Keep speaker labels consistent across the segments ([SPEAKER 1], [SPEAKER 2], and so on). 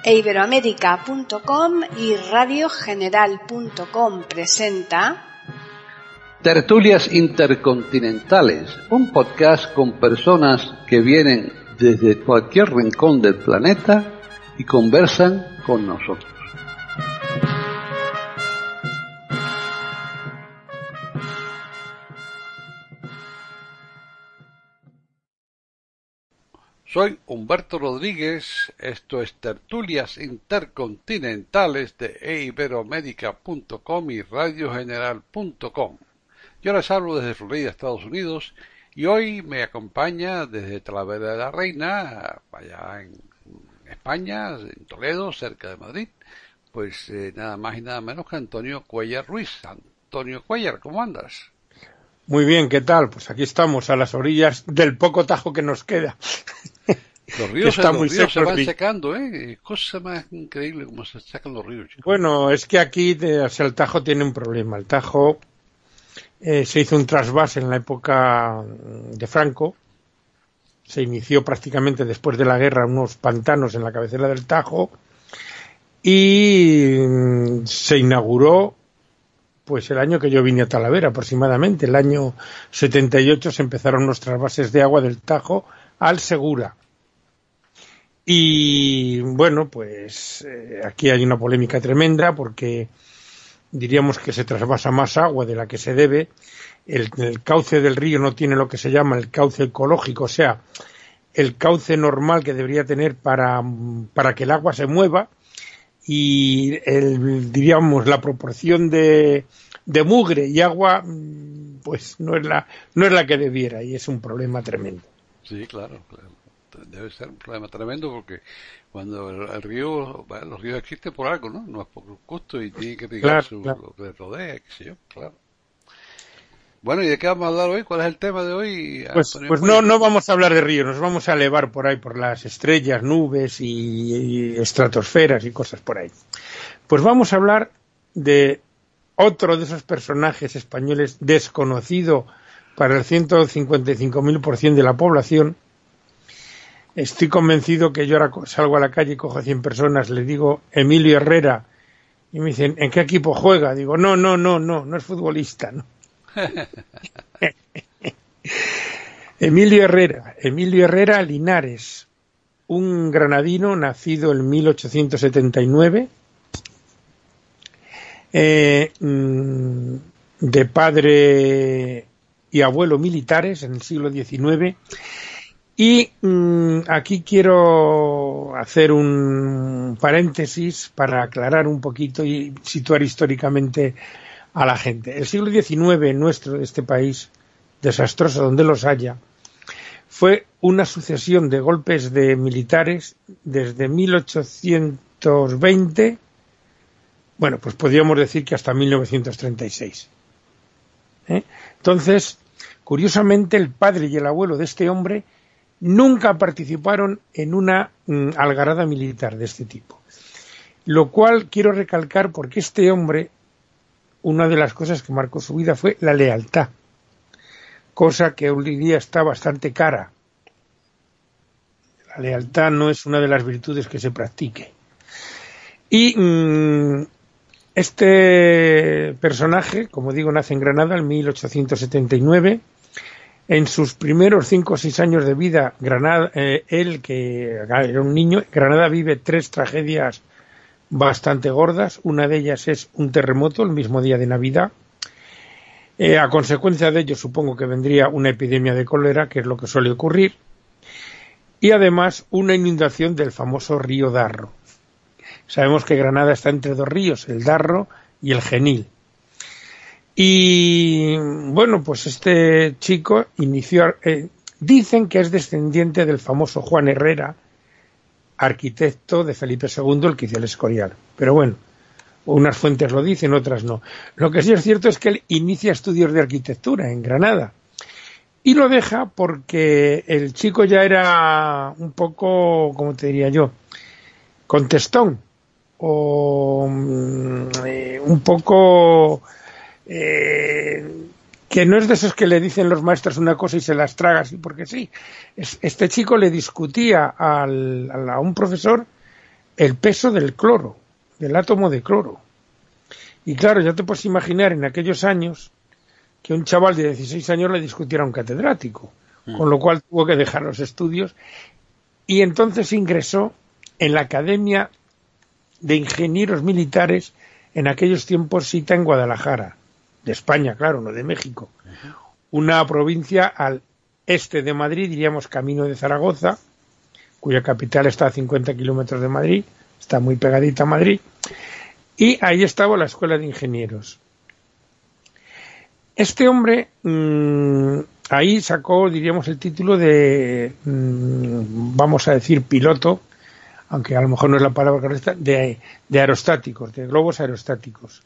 [SPEAKER 1] Iberoamérica.com y radiogeneral.com presenta
[SPEAKER 2] Tertulias Intercontinentales, un podcast con personas que vienen desde cualquier rincón del planeta y conversan con nosotros. Soy Humberto Rodríguez, esto es Tertulias Intercontinentales de Iberoamérica.com y radiogeneral.com. Yo les hablo desde Florida, Estados Unidos, y hoy me acompaña desde Talavera de la Reina, allá en España, en Toledo, cerca de Madrid, pues nada más y nada menos que Antonio Cuellar Ruiz. Antonio Cuellar, ¿cómo andas?
[SPEAKER 3] Muy bien, ¿qué tal? Pues aquí estamos a las orillas del poco tajo que nos queda.
[SPEAKER 2] Los ríos se van secando, ¿eh? Cosa más increíble como se sacan los ríos, chicos.
[SPEAKER 3] Bueno, es que aquí el Tajo tiene un problema. El Tajo se hizo un trasvase en la época de Franco. Se inició prácticamente después de la guerra unos pantanos en la cabecera del Tajo y se inauguró pues el año que yo vine a Talavera aproximadamente. El año 78 se empezaron los trasvases de agua del Tajo al Segura. Y bueno, pues aquí hay una polémica tremenda porque diríamos que se trasvasa más agua de la que se debe. El cauce del río no tiene lo que se llama el cauce ecológico, o sea, el cauce normal que debería tener para que el agua se mueva, y diríamos la proporción de mugre y agua pues no es la que debiera, y es un problema tremendo.
[SPEAKER 2] Sí, claro. Debe ser un problema tremendo porque cuando el río, bueno, los ríos existen por algo, ¿no? No es por gusto y tiene que picar
[SPEAKER 3] claro.
[SPEAKER 2] lo que le rodea, qué sé yo, claro. Bueno, ¿y de qué vamos a hablar hoy? ¿Cuál es el tema de hoy?
[SPEAKER 3] Pues no vamos a hablar de ríos, nos vamos a elevar por ahí, por las estrellas, nubes y estratosferas y cosas por ahí. Pues vamos a hablar de otro de esos personajes españoles desconocido para el 155.000% de la población. Estoy convencido que yo ahora salgo a la calle y cojo a 100 personas, les digo Emilio Herrera, y me dicen, ¿en qué equipo juega? Digo, no es futbolista, ¿no? Emilio Herrera Linares, un granadino nacido en 1879, de padre y abuelo militares en el siglo XIX. Y aquí quiero hacer un paréntesis para aclarar un poquito y situar históricamente a la gente. El siglo XIX nuestro, de este país, desastroso donde los haya, fue una sucesión de golpes de militares desde 1820, bueno, pues podríamos decir que hasta 1936. Entonces, curiosamente, el padre y el abuelo de este hombre nunca participaron en una algarada militar de este tipo. Lo cual quiero recalcar porque este hombre, una de las cosas que marcó su vida fue la lealtad, cosa que hoy día está bastante cara. La lealtad no es una de las virtudes que se practique. Y este personaje, como digo, nace en Granada en 1879. En sus primeros 5 o 6 años de vida, Granada, él que era un niño, Granada vive 3 tragedias bastante gordas. Una de ellas es un terremoto el mismo día de Navidad. A consecuencia de ello supongo que vendría una epidemia de cólera, que es lo que suele ocurrir. Y además una inundación del famoso río Darro. Sabemos que Granada está entre 2 ríos, el Darro y el Genil. Y bueno, pues este chico inició, dicen que es descendiente del famoso Juan Herrera, arquitecto de Felipe II, el que hizo el Escorial. Pero bueno, unas fuentes lo dicen, otras no. Lo que sí es cierto es que él inicia estudios de arquitectura en Granada. Y lo deja porque el chico ya era un poco, ¿cómo te diría yo?, contestón. O un poco que no es de esos que le dicen los maestros una cosa y se las traga así porque sí. Este chico le discutía a un profesor el peso del cloro, del átomo de cloro. Y claro, ya te puedes imaginar en aquellos años que un chaval de 16 años le discutiera a un catedrático, con lo cual tuvo que dejar los estudios y entonces ingresó en la Academia de Ingenieros Militares, en aquellos tiempos cita en Guadalajara, de España, claro, no de México, una provincia al este de Madrid, diríamos camino de Zaragoza, cuya capital está a 50 kilómetros de Madrid, está muy pegadita a Madrid, y ahí estaba la Escuela de Ingenieros. Este hombre ahí sacó, diríamos, el título de, vamos a decir, piloto, aunque a lo mejor no es la palabra correcta, de aerostáticos, de globos aerostáticos.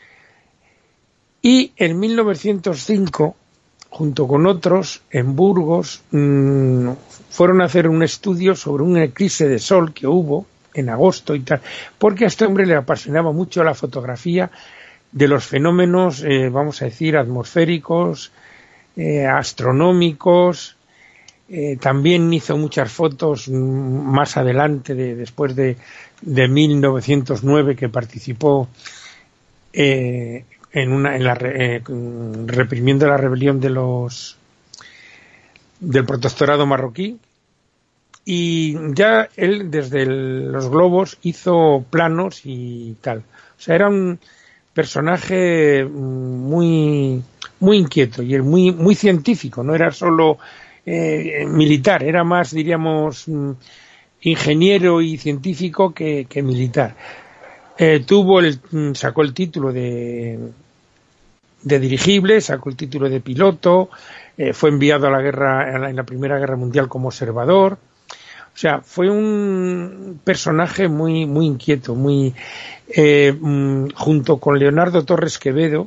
[SPEAKER 3] Y en 1905, junto con otros, en Burgos, fueron a hacer un estudio sobre un eclipse de sol que hubo en agosto y tal, porque a este hombre le apasionaba mucho la fotografía de los fenómenos, vamos a decir, atmosféricos, astronómicos. También hizo muchas fotos más adelante, después de 1909, que participó reprimiendo la rebelión del protectorado marroquí. Y ya él desde los globos hizo planos y tal. O sea, era un personaje muy muy inquieto y muy muy científico, no era solo militar, era más, diríamos, ingeniero y científico que militar. Sacó el título de dirigible, sacó el título de piloto, fue enviado a la guerra, en la Primera Guerra Mundial como observador. O sea, fue un personaje muy muy inquieto, muy junto con Leonardo Torres Quevedo,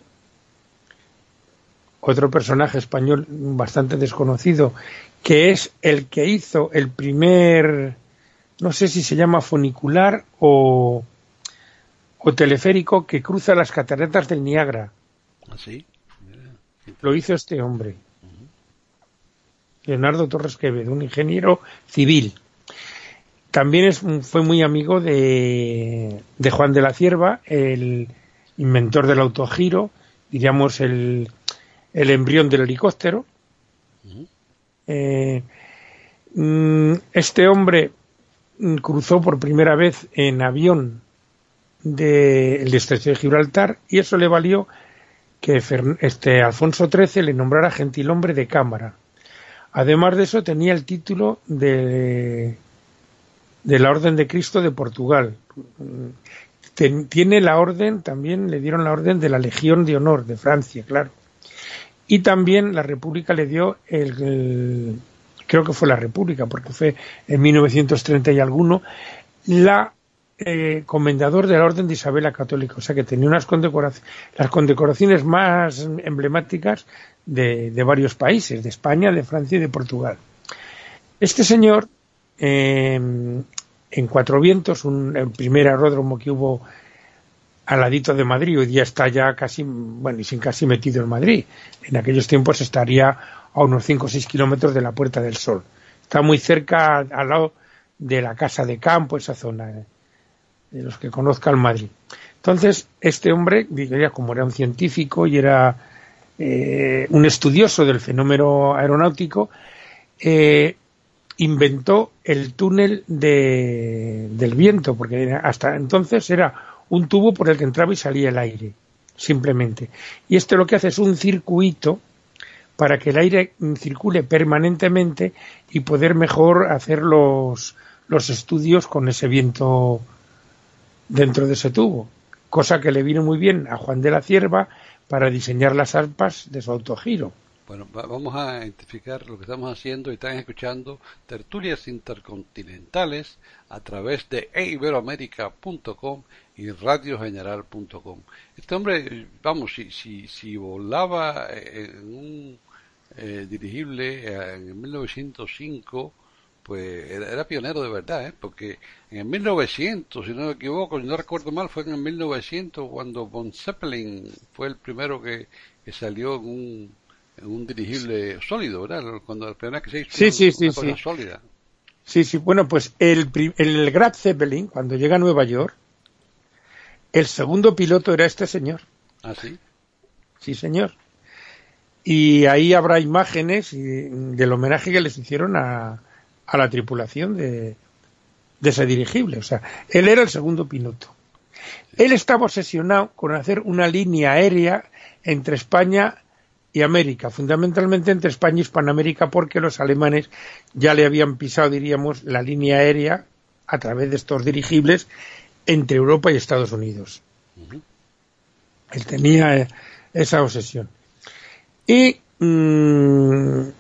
[SPEAKER 3] otro personaje español bastante desconocido, que es el que hizo el primer, no sé si se llama funicular o teleférico que cruza las cataratas del Niágara.
[SPEAKER 2] ¿Así?
[SPEAKER 3] Lo hizo este hombre, Leonardo Torres Quevedo, un ingeniero civil. También fue muy amigo de Juan de la Cierva, el inventor del autogiro, diríamos el embrión del helicóptero. Este hombre cruzó por primera vez en avión el estrecho de Gibraltar y eso le valió que Alfonso XIII le nombrara gentilhombre de cámara. Además de eso tenía el título de la Orden de Cristo de Portugal. Tiene la orden, también le dieron la orden de la Legión de Honor de Francia, claro. Y también la República le dio creo que fue la República, porque fue en 1930 y alguno, comendador de la Orden de Isabel la Católica. O sea que tenía las condecoraciones más emblemáticas de varios países, de España, de Francia y de Portugal. Este señor, en Cuatro Vientos, el primer aeródromo que hubo al ladito de Madrid, hoy día está ya casi metido en Madrid. En aquellos tiempos estaría a unos 5 o 6 kilómetros de la Puerta del Sol. Está muy cerca, al lado de la Casa de Campo, esa zona, de los que conozcan Madrid. Entonces, este hombre, diría, como era un científico y era un estudioso del fenómeno aeronáutico, inventó el túnel del viento, porque hasta entonces era un tubo por el que entraba y salía el aire, simplemente. Y esto lo que hace es un circuito para que el aire circule permanentemente y poder mejor hacer los estudios con ese viento dentro de ese tubo. Cosa que le vino muy bien a Juan de la Cierva para diseñar las aspas de su autogiro.
[SPEAKER 2] Bueno, vamos a identificar lo que estamos haciendo y están escuchando tertulias intercontinentales a través de iberoamerica.com y radiogeneral.com. Este hombre, vamos, si volaba en un dirigible en 1905, pues era pionero de verdad, porque en el 1900, si no me equivoco, si no recuerdo mal, fue en el 1900 cuando von Zeppelin fue el primero que salió en un dirigible sólido, ¿verdad? Cuando la primera que se hizo una cosa sólida.
[SPEAKER 3] Sí, sí, bueno, pues el Graf Zeppelin, cuando llega a Nueva York, el segundo piloto era este señor.
[SPEAKER 2] ¿Ah, sí?
[SPEAKER 3] Sí, señor. Y ahí habrá imágenes del homenaje que les hicieron a la tripulación de ese dirigible. O sea, él era el segundo piloto. Él estaba obsesionado con hacer una línea aérea entre España y América, fundamentalmente entre España y Hispanoamérica, porque los alemanes ya le habían pisado, diríamos, la línea aérea a través de estos dirigibles entre Europa y Estados Unidos. Él tenía esa obsesión. Y en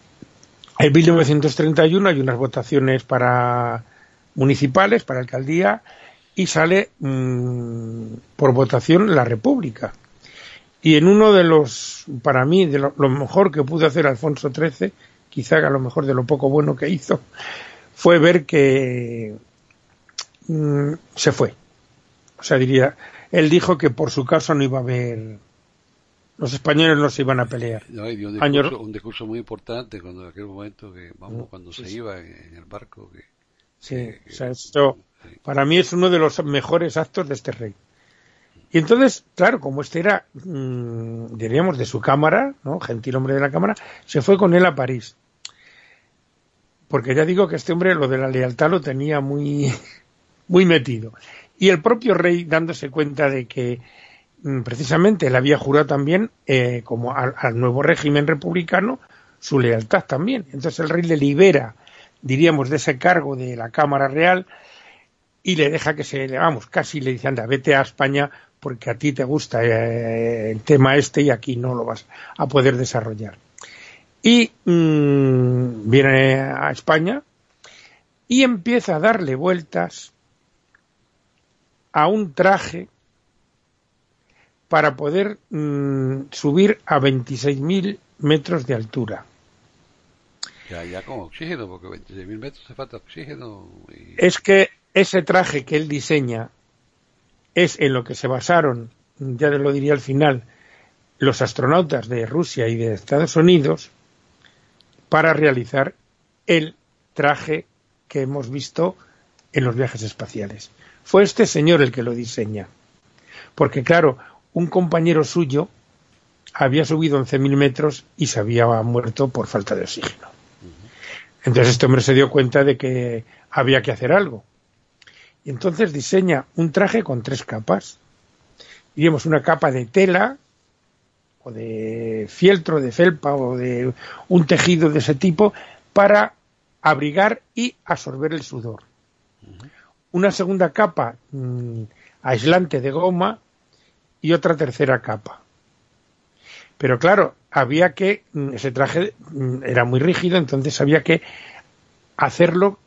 [SPEAKER 3] 1931 hay unas votaciones municipales, para alcaldía, y sale por votación la República. Y en uno de los, para mí, de lo mejor que pudo hacer Alfonso XIII, quizá a lo mejor de lo poco bueno que hizo, fue ver que se fue. O sea, él dijo que por su causa no iba a haber, los españoles no se iban a pelear.
[SPEAKER 2] No, y dio un discurso muy importante cuando en aquel momento cuando se iba en el barco.
[SPEAKER 3] O sea, esto para mí es uno de los mejores actos de este rey. Y entonces, claro, como este era, diríamos, de su cámara, ¿no? Gentil hombre de la cámara, se fue con él a París. Porque ya digo que este hombre lo de la lealtad lo tenía muy, muy metido. Y el propio rey, dándose cuenta de que precisamente él había jurado también, como al nuevo régimen republicano, su lealtad también. Entonces el rey le libera, diríamos, de ese cargo de la Cámara Real y le deja casi le dice, anda, vete a España porque a ti te gusta el tema y aquí no lo vas a poder desarrollar. Y viene a España y empieza a darle vueltas a un traje para poder subir a 26.000 metros de altura.
[SPEAKER 2] Ya con oxígeno, porque 26.000 metros hace falta oxígeno.
[SPEAKER 3] Es que ese traje que él diseña es en lo que se basaron, ya lo diría al final, los astronautas de Rusia y de Estados Unidos para realizar el traje que hemos visto en los viajes espaciales. Fue este señor el que lo diseña. Porque claro, un compañero suyo había subido 11.000 metros y se había muerto por falta de oxígeno. Entonces este hombre se dio cuenta de que había que hacer algo. Y entonces diseña un traje con 3 capas. Diríamos una capa de tela, o de fieltro, de felpa, o de un tejido de ese tipo, para abrigar y absorber el sudor. Una segunda capa aislante de goma y otra tercera capa. Pero claro, ese traje era muy rígido, entonces había que hacerlo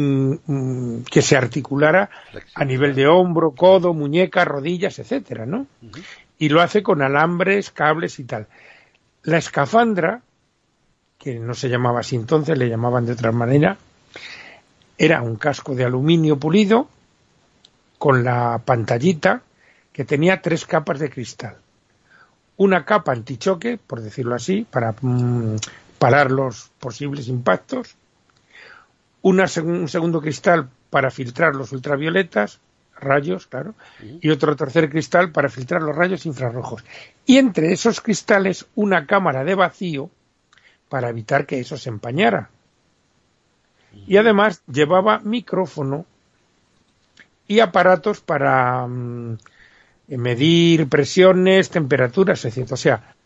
[SPEAKER 3] que se articulara a nivel de hombro, codo, muñeca, rodillas, etcétera, ¿no? Y lo hace con alambres, cables y tal. La escafandra, que no se llamaba así entonces, le llamaban de otra manera, era un casco de aluminio pulido con la pantallita que tenía 3 capas de cristal. Una capa antichoque, por decirlo así, para parar los posibles impactos. Un segundo cristal para filtrar los ultravioletas, rayos, claro, y otro tercer cristal para filtrar los rayos infrarrojos. Y entre esos cristales una cámara de vacío para evitar que eso se empañara. Y además llevaba micrófono y aparatos para medir presiones, temperaturas, etc. O sea,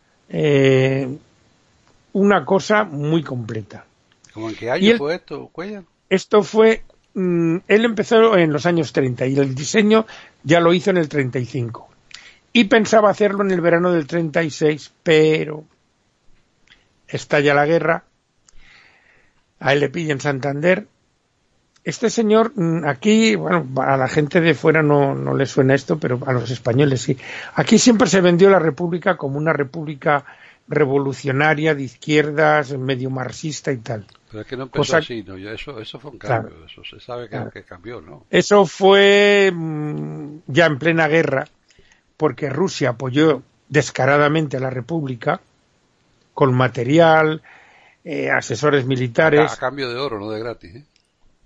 [SPEAKER 3] una cosa muy completa.
[SPEAKER 2] ¿Cómo en qué año fue esto, Cuellar?
[SPEAKER 3] Esto fue, él empezó en los años 30 y el diseño ya lo hizo en el 35. Y pensaba hacerlo en el verano del 36, pero estalla la guerra, a él le pilla en Santander. Este señor, aquí, bueno, a la gente de fuera no le suena esto, pero a los españoles sí. Aquí siempre se vendió la República como una república revolucionaria, de izquierdas, medio marxista y tal.
[SPEAKER 2] Pero es que no empezó así, ¿no? Eso fue un cambio, claro, eso se sabe que cambió, ¿no?
[SPEAKER 3] Eso fue ya en plena guerra, porque Rusia apoyó descaradamente a la República con material, asesores militares.
[SPEAKER 2] A cambio de oro, no de gratis, ¿eh?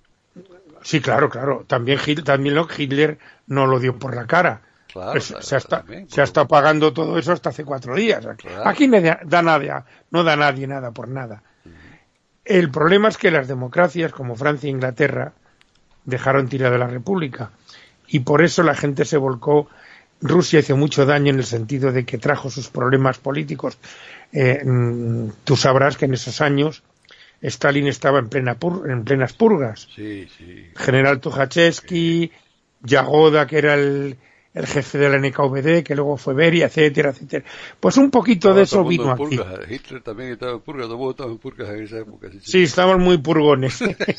[SPEAKER 3] Sí, claro, claro. También Hitler no lo dio por la cara.
[SPEAKER 2] Claro,
[SPEAKER 3] Se ha estado pagando todo eso hasta hace 4 días.
[SPEAKER 2] Claro.
[SPEAKER 3] Aquí no da nadie nada por nada. El problema es que las democracias como Francia e Inglaterra dejaron tirada la República y por eso la gente se volcó. Rusia hizo mucho daño en el sentido de que trajo sus problemas políticos. Tú sabrás que en esos años Stalin estaba en plenas purgas.
[SPEAKER 2] Sí, sí.
[SPEAKER 3] General Tukhachevsky, Yagoda, que era el jefe de la NKVD, que luego fue Beria, etcétera, etcétera. Pues un poquito de eso vino aquí.
[SPEAKER 2] Hitler también estaba en purgas, todos estaban en purgas en esa época.
[SPEAKER 3] Sí, estaban muy purgones.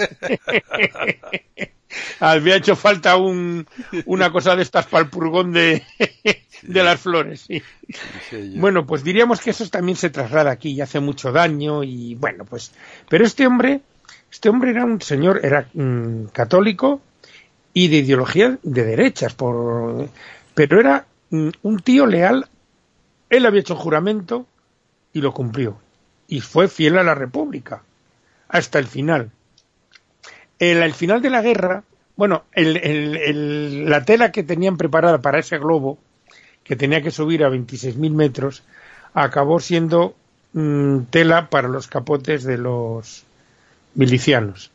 [SPEAKER 3] Había hecho falta una cosa de estas para el purgón de las flores. Sí. Bueno, pues diríamos que eso también se traslada aquí y hace mucho daño y bueno, pues. Pero este hombre era un señor, era católico y de ideología de derechas, pero era un tío leal. Él había hecho juramento y lo cumplió y fue fiel a la República hasta el final. El final de la guerra, bueno, la tela que tenían preparada para ese globo, que tenía que subir a 26.000 metros, acabó siendo tela para los capotes de los milicianos.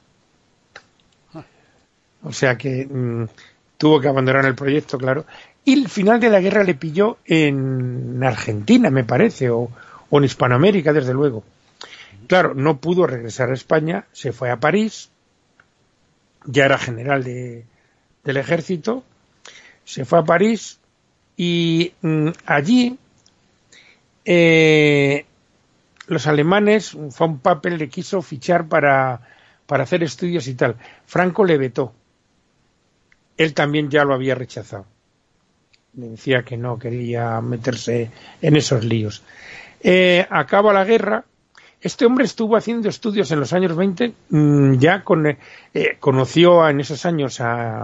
[SPEAKER 3] O sea que tuvo que abandonar el proyecto, claro. Y el final de la guerra le pilló en Argentina, me parece, o en Hispanoamérica, desde luego. Claro, no pudo regresar a España, se fue a París, ya era general del ejército, se fue a París y allí los alemanes, von Papen le quiso fichar para hacer estudios y tal. Franco le vetó. Él también ya lo había rechazado. Le decía que no quería meterse en esos líos. Acaba la guerra. Este hombre estuvo haciendo estudios en los años 20, ya conoció en esos años a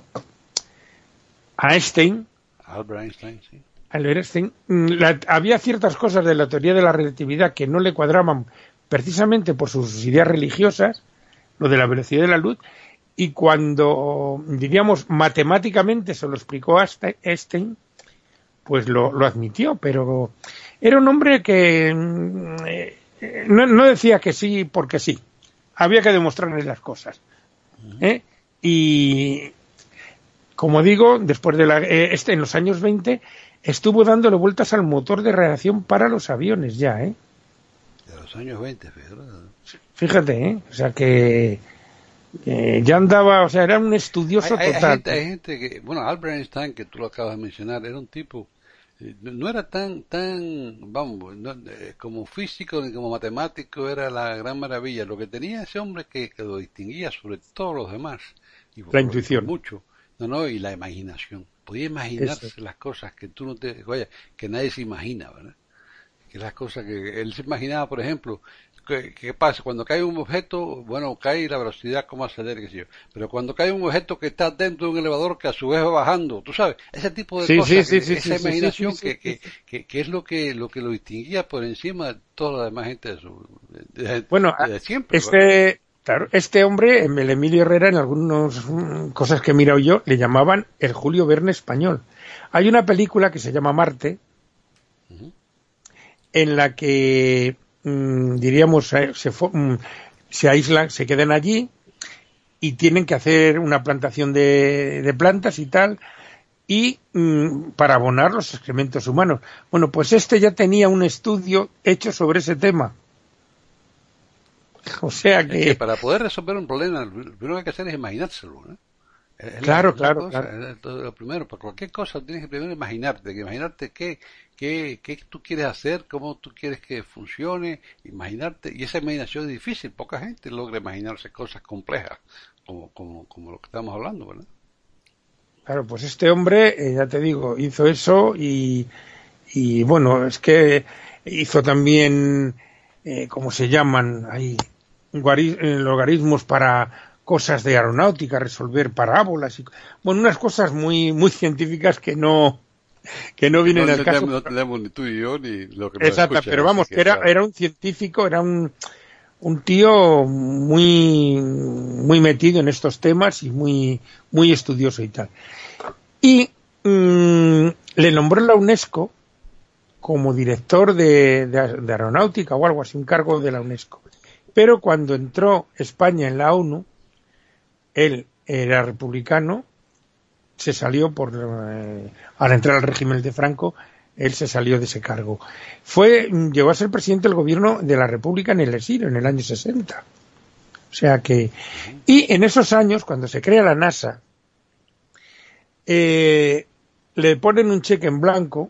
[SPEAKER 3] Einstein.
[SPEAKER 2] Albert Einstein, sí.
[SPEAKER 3] Albert Einstein. Había ciertas cosas de la teoría de la relatividad que no le cuadraban precisamente por sus ideas religiosas, lo de la velocidad de la luz, y cuando, diríamos, matemáticamente se lo explicó Einstein, pues lo admitió, pero era un hombre que no decía que sí porque sí, había que demostrarle las cosas. Y como digo, después de en los años 20 estuvo dándole vueltas al motor de reacción para los aviones ya,
[SPEAKER 2] De los años 20,
[SPEAKER 3] fíjate, o sea que ya andaba, o sea, era un estudioso total.
[SPEAKER 2] Hay gente que, bueno, Albert Einstein, que tú lo acabas de mencionar, era un tipo, no era tan, vamos, como físico ni como matemático, era la gran maravilla. Lo que tenía ese hombre que lo distinguía sobre todos los demás, y
[SPEAKER 3] la intuición.
[SPEAKER 2] Mucho, y la imaginación. Podía imaginarse las cosas que tú que nadie se imagina, ¿verdad? Que las cosas que él se imaginaba, por ejemplo, ¿qué pasa? Cuando cae un objeto, bueno, cae la velocidad como acelera, qué sé yo. Pero cuando cae un objeto que está dentro de un elevador que a su vez va bajando, tú sabes, ese tipo de cosas, esa imaginación que es lo que lo distinguía por encima de toda la demás gente de siempre.
[SPEAKER 3] Claro, este hombre, el Emilio Herrera, en algunas cosas que he mirado yo, le llamaban el Julio Verne español. Hay una película que se llama Marte, en la que diríamos se aíslan, se quedan allí y tienen que hacer una plantación de plantas y tal, y para abonar los excrementos humanos. Bueno, pues este ya tenía un estudio hecho sobre ese tema. O sea que
[SPEAKER 2] para poder resolver un problema, lo primero que hay que hacer es imaginárselo, ¿no?
[SPEAKER 3] Claro.
[SPEAKER 2] Lo primero, para cualquier cosa tienes que primero imaginarte qué tú quieres hacer, cómo tú quieres que funcione, imaginarte, y esa imaginación es difícil, poca gente logra imaginarse cosas complejas, como lo que estamos hablando, ¿verdad?
[SPEAKER 3] Claro, pues este hombre, ya te digo, hizo eso y bueno, es que hizo también, ¿cómo se llaman? Ahí, logaritmos para cosas de aeronáutica, resolver parábolas y bueno, unas cosas muy muy científicas que no vienen al caso.
[SPEAKER 2] No tenemos ni tú y yo ni lo que
[SPEAKER 3] nos escucha. Pero vamos, que era un científico, era un un tío muy metido en estos temas y muy estudioso y tal. Y le nombró la UNESCO como director de aeronáutica o algo así, un cargo de la UNESCO. Pero cuando entró España en la ONU, él era republicano, se salió al entrar al régimen de Franco, él se salió de ese cargo. Llegó a ser presidente del gobierno de la República en el exilio, en el año 60. O sea que, y en esos años, cuando se crea la NASA, le ponen un cheque en blanco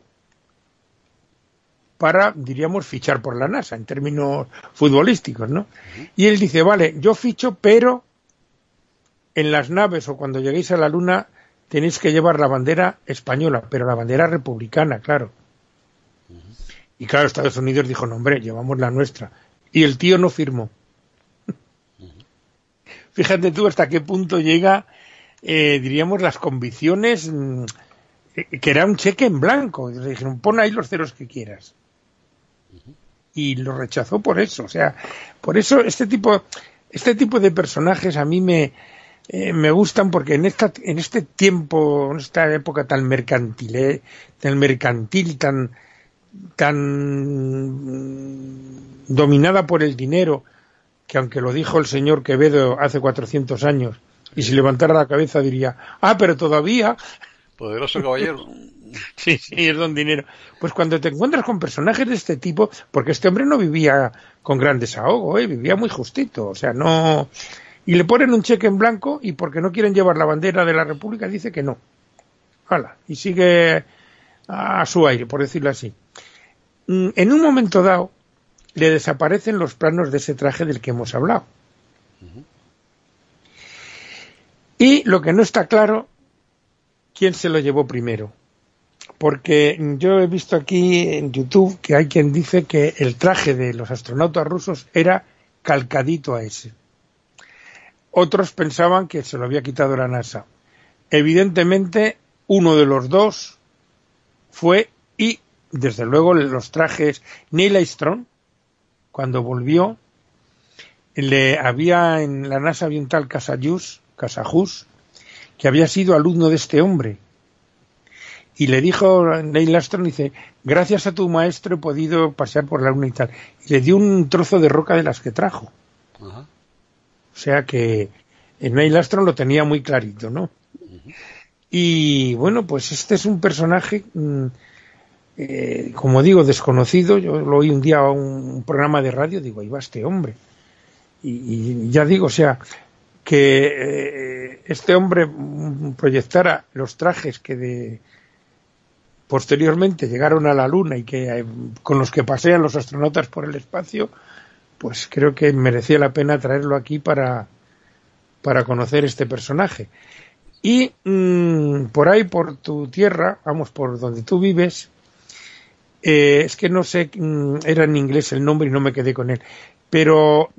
[SPEAKER 3] para, diríamos, fichar por la NASA, en términos futbolísticos, ¿no? Y él dice, vale, yo ficho, pero en las naves o cuando lleguéis a la Luna tenéis que llevar la bandera española, pero la bandera republicana, claro. Y claro, Estados Unidos dijo, no, hombre, llevamos la nuestra. Y el tío no firmó. Fíjate tú hasta qué punto llega, diríamos, las convicciones, que era un cheque en blanco. Le dijeron, pon ahí los ceros que quieras. Y lo rechazó por eso. O sea, por eso este tipo de personajes a mí me gustan, porque en este tiempo, en esta época tan mercantil, tan dominada por el dinero, que aunque lo dijo el señor Quevedo hace 400 años, y si levantara la cabeza diría, pero todavía...
[SPEAKER 2] Poderoso caballero.
[SPEAKER 3] Sí, es don dinero. Pues cuando te encuentras con personajes de este tipo, porque este hombre no vivía con gran desahogo, vivía muy justito, o sea, no... Y le ponen un cheque en blanco y porque no quieren llevar la bandera de la República dice que no. ¡Hala! Y sigue a su aire, por decirlo así. En un momento dado le desaparecen los planos de ese traje del que hemos hablado. Y lo que no está claro, ¿quién se lo llevó primero? Porque yo he visto aquí en YouTube que hay quien dice que el traje de los astronautas rusos era calcadito a ese. Otros pensaban que se lo había quitado la NASA. Evidentemente, uno de los dos fue, y desde luego los trajes, Neil Armstrong, cuando volvió, en la NASA había un tal Casajus, que había sido alumno de este hombre. Y le dijo Neil Armstrong, dice, gracias a tu maestro he podido pasear por la Luna y tal. Y le dio un trozo de roca de las que trajo. Ajá. O sea que Neil Armstrong lo tenía muy clarito, ¿no? Y bueno, pues este es un personaje, como digo, desconocido. Yo lo oí un día a un programa de radio, digo, ahí va este hombre. Y ya digo, o sea, que este hombre proyectara los trajes que posteriormente llegaron a la Luna y que con los que pasean los astronautas por el espacio, pues creo que merecía la pena traerlo aquí para conocer este personaje. Y por ahí, por tu tierra, vamos, por donde tú vives, es que no sé, era en inglés el nombre y no me quedé con él, pero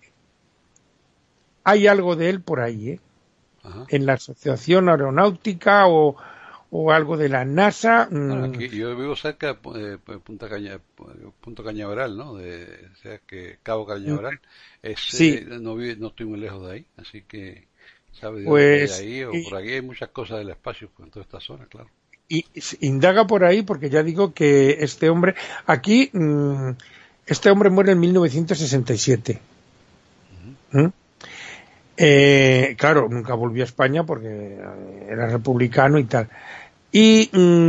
[SPEAKER 3] hay algo de él por ahí, Ajá. En la Asociación Aeronáutica o algo de la NASA.
[SPEAKER 2] Bueno, aquí, yo vivo cerca de Punto Cañaveral, ¿no? O sea, que Cabo Cañaveral.
[SPEAKER 3] Sí.
[SPEAKER 2] No estoy muy lejos de ahí, así que sabe de
[SPEAKER 3] pues,
[SPEAKER 2] ahí o por aquí hay muchas cosas del espacio en toda esta zona, claro.
[SPEAKER 3] Y indaga por ahí porque ya digo que este hombre aquí este hombre muere en 1967. Uh-huh. Claro, nunca volvió a España porque era republicano y tal. Y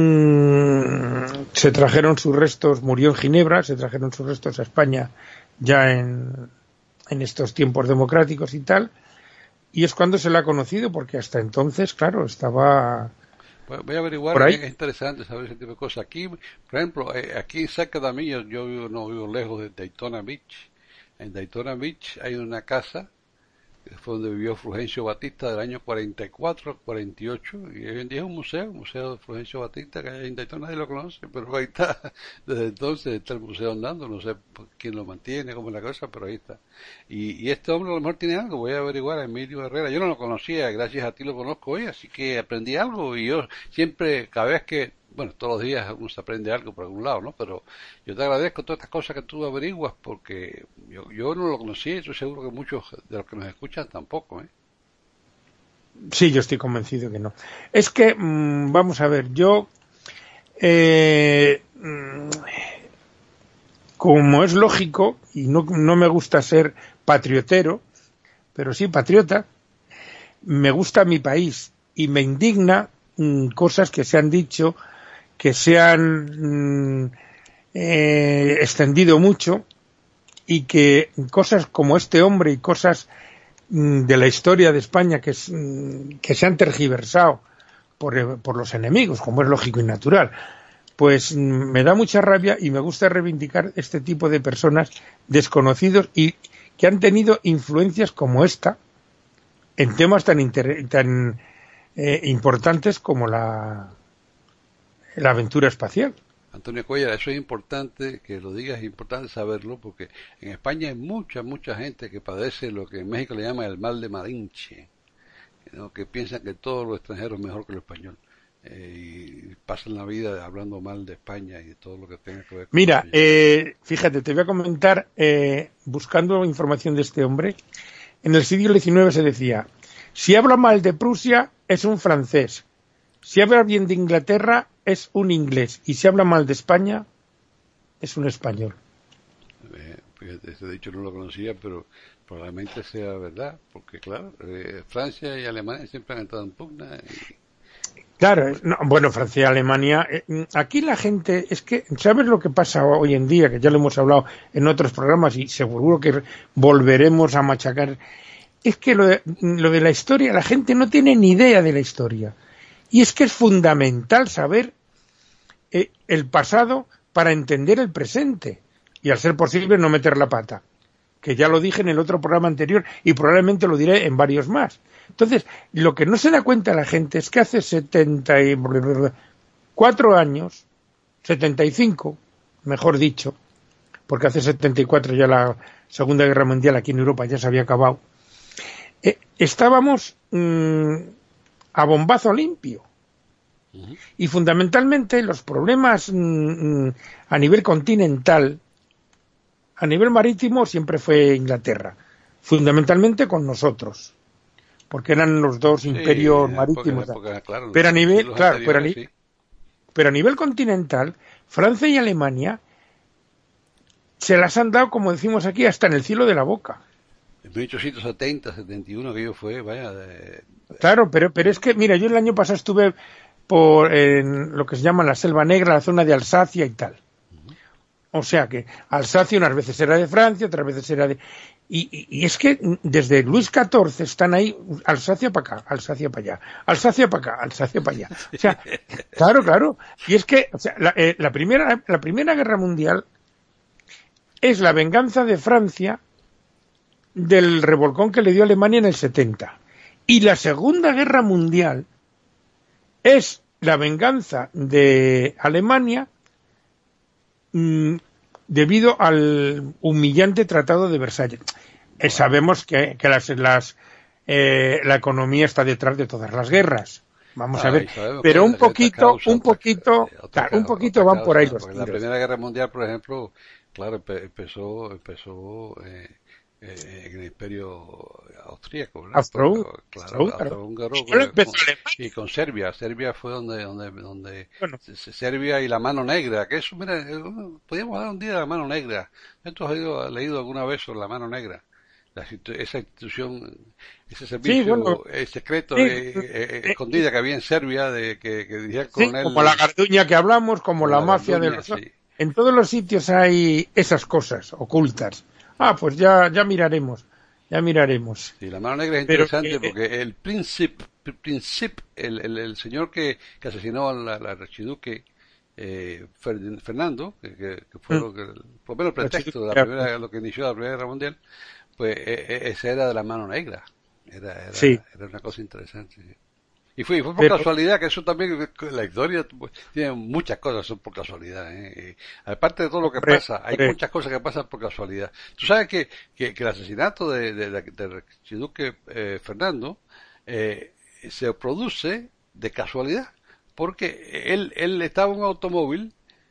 [SPEAKER 3] se trajeron sus restos, murió en Ginebra, se trajeron sus restos a España ya en estos tiempos democráticos y tal. Y es cuando se le ha conocido, porque hasta entonces, claro, estaba...
[SPEAKER 2] Voy a averiguar, es interesante saber ese tipo de cosas. Aquí, por ejemplo, aquí cerca de mí, yo no vivo lejos de Daytona Beach. En Daytona Beach hay una casa, que fue donde vivió Fulgencio Batista del año 44 al 48, y hoy en día es un museo de Fulgencio Batista, que hay en Daytona, nadie lo conoce, pero ahí está, desde entonces está el museo andando, no sé quién lo mantiene, cómo es la cosa, pero ahí está. Y este hombre a lo mejor tiene algo, voy a averiguar a Emilio Herrera, yo no lo conocía, gracias a ti lo conozco hoy, así que aprendí algo, y yo siempre, cada vez que bueno, todos los días uno se aprende algo por algún lado, ¿no? Pero yo te agradezco todas estas cosas que tú averiguas porque yo no lo conocía y estoy seguro que muchos de los que nos escuchan tampoco, ¿eh?
[SPEAKER 3] Sí, yo estoy convencido que no. Es que, vamos a ver, yo, como es lógico, y no me gusta ser patriotero, pero sí patriota, me gusta mi país y me indigna cosas que se han dicho, que se han extendido mucho y que cosas como este hombre y cosas de la historia de España que se han tergiversado por los enemigos, como es lógico y natural, pues me da mucha rabia y me gusta reivindicar este tipo de personas desconocidos y que han tenido influencias como esta en temas tan importantes como la aventura espacial.
[SPEAKER 2] Antonio Cuellar, eso es importante que lo digas, es importante saberlo, porque en España hay mucha gente que padece lo que en México le llama el mal de Malinche, ¿no? Que piensan que todo lo extranjero es mejor que lo español, y pasan la vida hablando mal de España y de todo lo que tenga que ver con
[SPEAKER 3] Mira,
[SPEAKER 2] España.
[SPEAKER 3] fíjate, te voy a comentar, buscando información de este hombre, en el siglo XIX se decía, si habla mal de Prusia es un francés, si habla bien de Inglaterra es un inglés, y si habla mal de España es un español.
[SPEAKER 2] Fíjate, ese dicho no lo conocía, pero probablemente sea verdad, porque claro, Francia y Alemania siempre han estado en pugna.
[SPEAKER 3] Claro, no, bueno, Francia y Alemania, aquí la gente, es que, ¿sabes lo que pasa hoy en día? Que ya lo hemos hablado en otros programas y seguro que volveremos a machacar. Es que lo de la historia, la gente no tiene ni idea de la historia. Y es que es fundamental saber el pasado para entender el presente. Y al ser posible no meter la pata. Que ya lo dije en el otro programa anterior y probablemente lo diré en varios más. Entonces, lo que no se da cuenta la gente es que hace 74 años, 75, mejor dicho, porque hace 74 ya la Segunda Guerra Mundial aquí en Europa ya se había acabado, estábamos a bombazo limpio. Y fundamentalmente los problemas a nivel continental, a nivel marítimo siempre fue Inglaterra, fundamentalmente con nosotros, porque eran los dos imperios marítimos.
[SPEAKER 2] Claro,
[SPEAKER 3] pero a nivel, claro,
[SPEAKER 2] sí.
[SPEAKER 3] pero a nivel continental, Francia y Alemania se las han dado, como decimos aquí, hasta en el cielo de la boca.
[SPEAKER 2] En 1870, 71 aquello fue, vaya.
[SPEAKER 3] Claro, pero es que, mira, yo el año pasado estuve en lo que se llama la Selva Negra, la zona de Alsacia y tal. O sea que Alsacia unas veces era de Francia, otras veces era de... Y es que desde Luis XIV están ahí, Alsacia para acá, Alsacia para allá, Alsacia para acá, Alsacia para allá. O sea, claro. Y es que, o sea, la primera Guerra Mundial es la venganza de Francia del revolcón que le dio Alemania en el 70. Y la Segunda Guerra Mundial es la venganza de Alemania debido al humillante Tratado de Versalles. Sabemos que la economía está detrás de todas las guerras. Vamos a ver, pero un poquito van por ahí los tiros.
[SPEAKER 2] La Primera Guerra Mundial, por ejemplo, claro, empezó en el Imperio austríaco, austrohúngaro, y con Serbia. Serbia fue donde Serbia y la mano negra, que eso, mira, podríamos hablar un día de la mano negra. ¿Tú has leído alguna vez sobre la mano negra? Esa institución, ese servicio secreto, escondida que había en Serbia, que dirigía el coronel.
[SPEAKER 3] Como la Garduña que hablamos, como la mafia de los... Sí. En todos los sitios hay esas cosas ocultas. Pues ya miraremos.
[SPEAKER 2] Sí, la mano negra es interesante porque el príncipe, el señor que asesinó al archiduque Fernando, que fue por lo menos el pretexto de lo que inició la Primera Guerra Mundial, pues ese era de la mano negra. Era una cosa interesante. Sí. Y fue por casualidad, que eso también, la historia tiene muchas cosas son por casualidad. Aparte de todo lo que pasa, hay muchas cosas que pasan por casualidad. Tú sabes que el asesinato del archiduque Fernando se produce de casualidad. porque él estaba en un automóvil,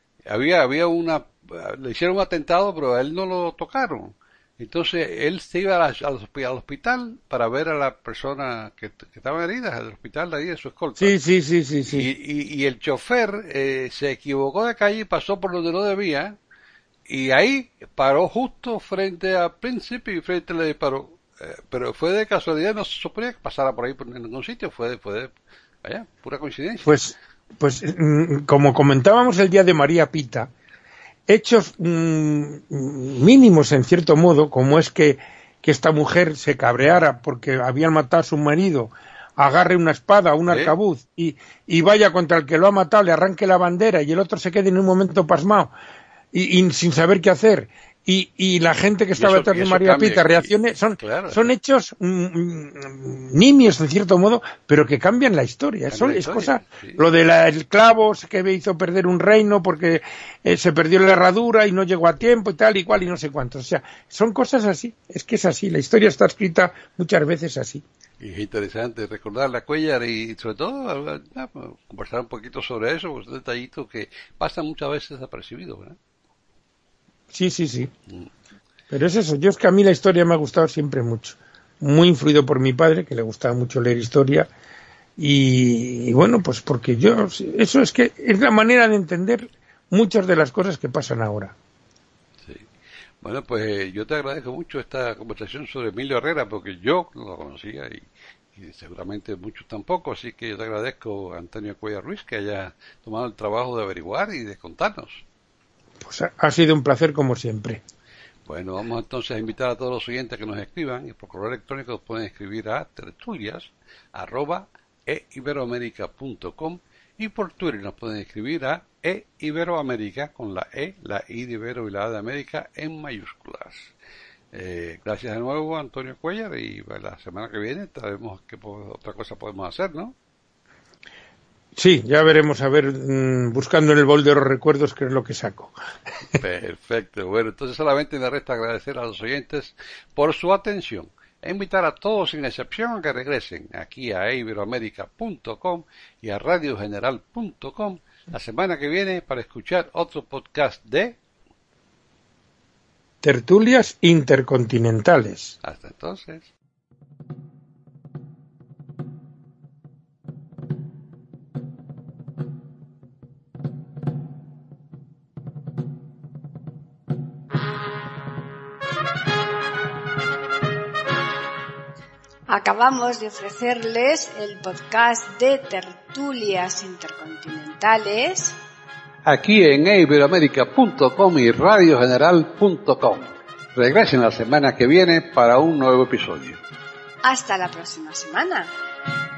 [SPEAKER 2] le hicieron un atentado, pero a él no lo tocaron. Entonces él se iba al hospital para ver a la persona que estaba herida, al hospital de ahí de su escolta.
[SPEAKER 3] Sí.
[SPEAKER 2] Y el chofer se equivocó de calle y pasó por donde no debía, y ahí paró justo frente a Príncipe y frente le disparó. Pero fue de casualidad, no se suponía que pasara por ahí en ningún sitio, fue vaya, pura coincidencia.
[SPEAKER 3] Pues como comentábamos el día de María Pita, hechos mínimos en cierto modo, como es que esta mujer se cabreara porque habían matado a su marido, agarre una espada, un arcabuz y vaya contra el que lo ha matado, le arranque la bandera y el otro se quede en un momento pasmado y sin saber qué hacer. Y la gente que estaba detrás de María Pita reaccione, son hechos nimios en cierto modo, pero que cambian la historia. Eso es cosa, sí. Lo del clavo que hizo perder un reino porque se perdió la herradura y no llegó a tiempo y tal y cual y no sé cuántos. O sea, son cosas así, es que es así, la historia está escrita muchas veces así.
[SPEAKER 2] Y es interesante recordar la Cuéllar y sobre todo conversar un poquito sobre eso, pues detallitos que pasan muchas veces desapercibidos, ¿verdad?
[SPEAKER 3] Sí. Pero es eso, es que a mí la historia me ha gustado siempre mucho. Muy influido por mi padre, que le gustaba mucho leer historia. Y bueno, pues porque eso es que es la manera de entender muchas de las cosas que pasan ahora.
[SPEAKER 2] Sí. Bueno, pues yo te agradezco mucho esta conversación sobre Emilio Herrera, porque yo no lo conocía y seguramente muchos tampoco. Así que yo te agradezco, Antonio Cuéllar Ruiz, que haya tomado el trabajo de averiguar y de contarnos.
[SPEAKER 3] Pues ha sido un placer como siempre.
[SPEAKER 2] Bueno, vamos entonces a invitar a todos los oyentes que nos escriban, y por correo electrónico nos pueden escribir a tertulias@eiberoamerica.com y por Twitter nos pueden escribir a eiberoamerica con la I de Ibero y la A de América en mayúsculas. Gracias de nuevo, Antonio Cuéllar, y la semana que viene sabemos qué otra cosa podemos hacer, ¿no?
[SPEAKER 3] Sí, ya veremos, a ver, buscando en el bol de los recuerdos qué es lo que saco.
[SPEAKER 2] Perfecto, bueno, entonces solamente me resta agradecer a los oyentes por su atención e invitar a todos sin excepción a que regresen aquí a iberoamerica.com y a radiogeneral.com la semana que viene para escuchar otro podcast de
[SPEAKER 3] Tertulias Intercontinentales.
[SPEAKER 2] Hasta entonces.
[SPEAKER 1] Acabamos de ofrecerles el podcast de Tertulias Intercontinentales
[SPEAKER 2] aquí en iberoamerica.com y radiogeneral.com. Regresen la semana que viene para un nuevo episodio.
[SPEAKER 1] Hasta la próxima semana.